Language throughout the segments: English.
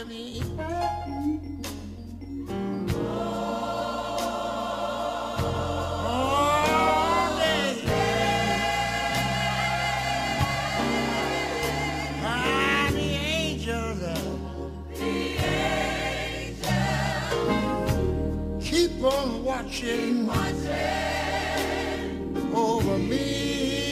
me. All day. Ah, the angels keep on watching over me.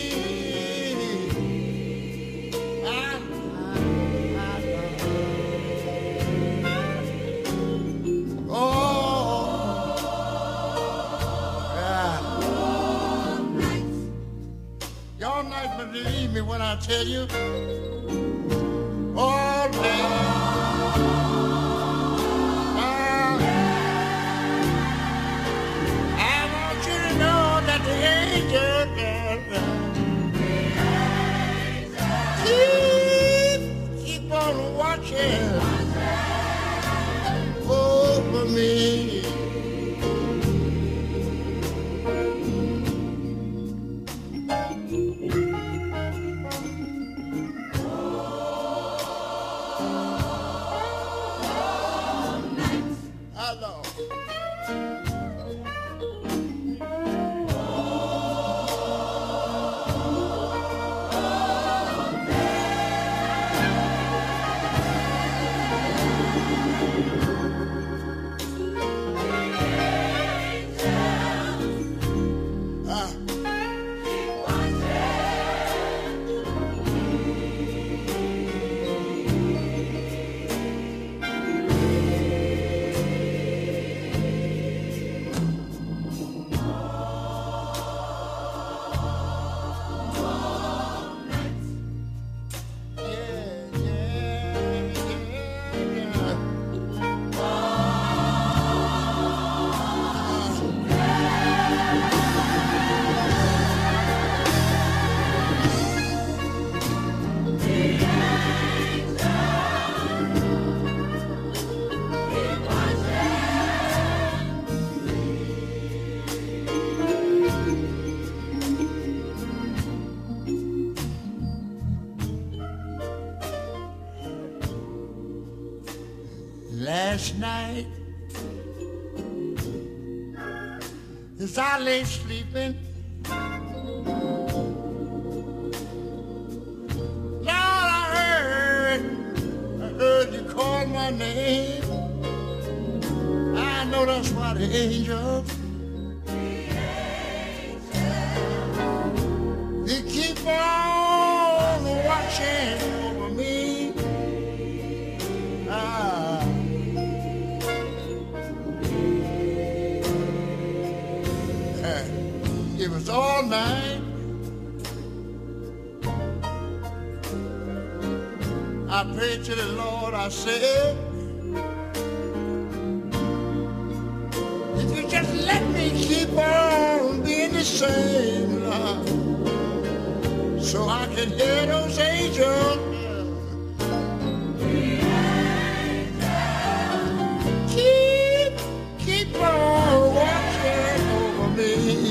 Y'all not believe me when I tell you all day. I want you to know that the angels keep on watching over me. Last night, as I lay sleeping, Lord, I heard you call my name. I know that's why the angels, they keep on watching over me. It was all night. I prayed to the Lord, I said, if you just let me keep on being the same, Lord, so I can hear those angels keep on watching over me.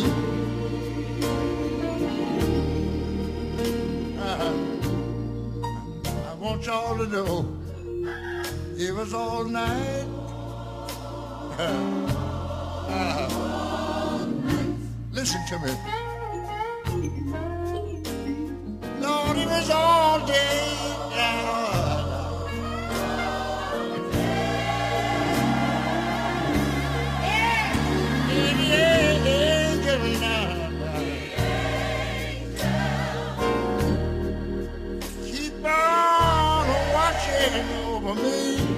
I want y'all to know it was all night. Listen to me. Lord, it was all day. Keep on watching over me.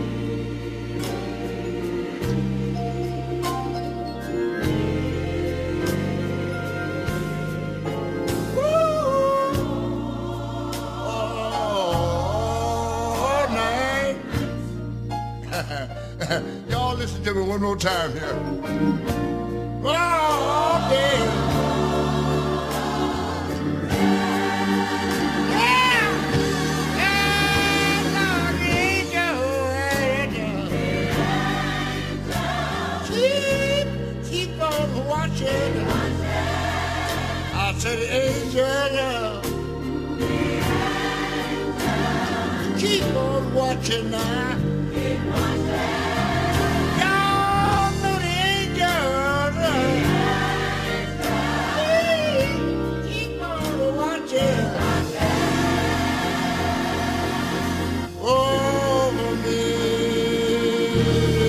Y'all listen to me one more time here. All day. Keep on watching. I said, angel, keep on watching now. Y'all know the angels. Keep on watching over me.